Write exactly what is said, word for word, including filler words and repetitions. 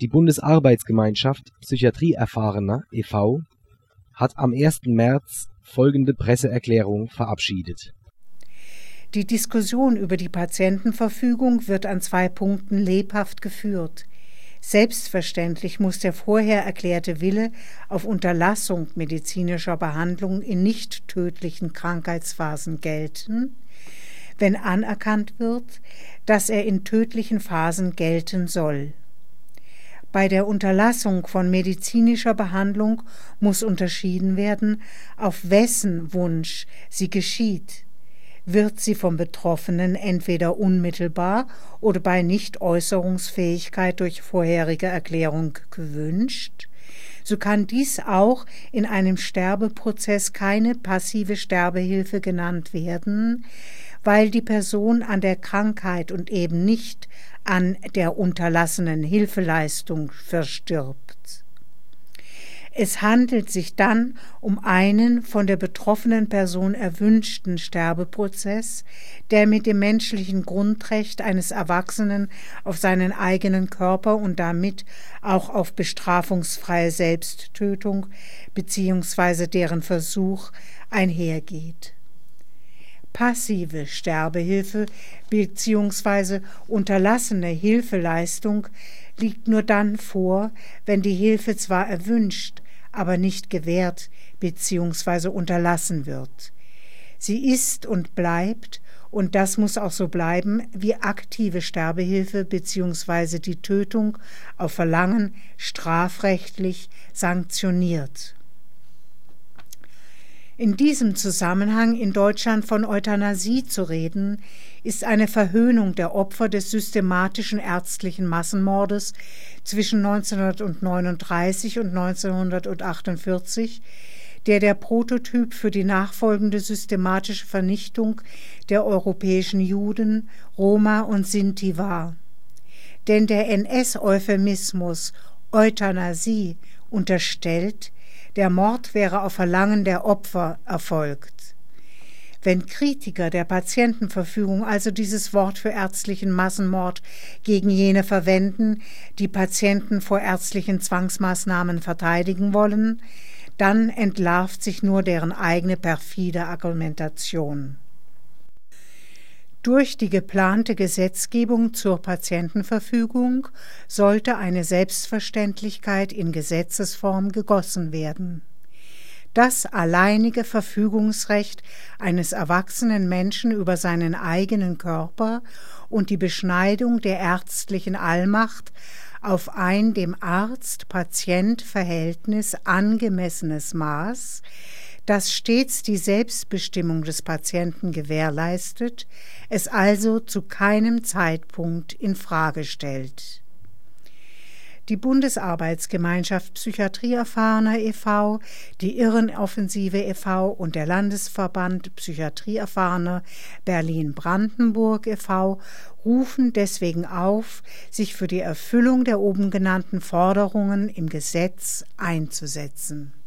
Die Bundesarbeitsgemeinschaft Psychiatrieerfahrener e V hat am ersten März folgende Presseerklärung verabschiedet. Die Diskussion über die Patientenverfügung wird an zwei Punkten lebhaft geführt. Selbstverständlich muss der vorher erklärte Wille auf Unterlassung medizinischer Behandlung in nicht tödlichen Krankheitsphasen gelten, wenn anerkannt wird, dass er in tödlichen Phasen gelten soll. Bei der Unterlassung von medizinischer Behandlung muss unterschieden werden, auf wessen Wunsch sie geschieht. Wird sie vom Betroffenen entweder unmittelbar oder bei Nichtäußerungsfähigkeit durch vorherige Erklärung gewünscht, so kann dies auch in einem Sterbeprozess keine passive Sterbehilfe genannt werden, weil die Person an der Krankheit und eben nicht an der unterlassenen Hilfeleistung verstirbt. Es handelt sich dann um einen von der betroffenen Person erwünschten Sterbeprozess, der mit dem menschlichen Grundrecht eines Erwachsenen auf seinen eigenen Körper und damit auch auf bestrafungsfreie Selbsttötung bzw. deren Versuch einhergeht. Passive Sterbehilfe bzw. unterlassene Hilfeleistung liegt nur dann vor, wenn die Hilfe zwar erwünscht, aber nicht gewährt bzw. unterlassen wird. Sie ist und bleibt, und das muss auch so bleiben, wie aktive Sterbehilfe bzw. die Tötung auf Verlangen strafrechtlich sanktioniert. In diesem Zusammenhang in Deutschland von Euthanasie zu reden, ist eine Verhöhnung der Opfer des systematischen ärztlichen Massenmordes zwischen neunzehnhundertneununddreißig und neunzehnhundertachtundvierzig, der der Prototyp für die nachfolgende systematische Vernichtung der europäischen Juden, Roma und Sinti war. Denn der N S-Euphemismus Euthanasie unterstellt, der Mord wäre auf Verlangen der Opfer erfolgt. Wenn Kritiker der Patientenverfügung also dieses Wort für ärztlichen Massenmord gegen jene verwenden, die Patienten vor ärztlichen Zwangsmaßnahmen verteidigen wollen, dann entlarvt sich nur deren eigene perfide Argumentation. Durch die geplante Gesetzgebung zur Patientenverfügung sollte eine Selbstverständlichkeit in Gesetzesform gegossen werden. Das alleinige Verfügungsrecht eines erwachsenen Menschen über seinen eigenen Körper und die Beschneidung der ärztlichen Allmacht auf ein dem Arzt-Patient-Verhältnis angemessenes Maß, das stets die Selbstbestimmung des Patienten gewährleistet, es also zu keinem Zeitpunkt in Frage stellt. Die Bundesarbeitsgemeinschaft Psychiatrieerfahrener e V, die Irrenoffensive e V und der Landesverband Psychiatrieerfahrener Berlin-Brandenburg e V rufen deswegen auf, sich für die Erfüllung der oben genannten Forderungen im Gesetz einzusetzen.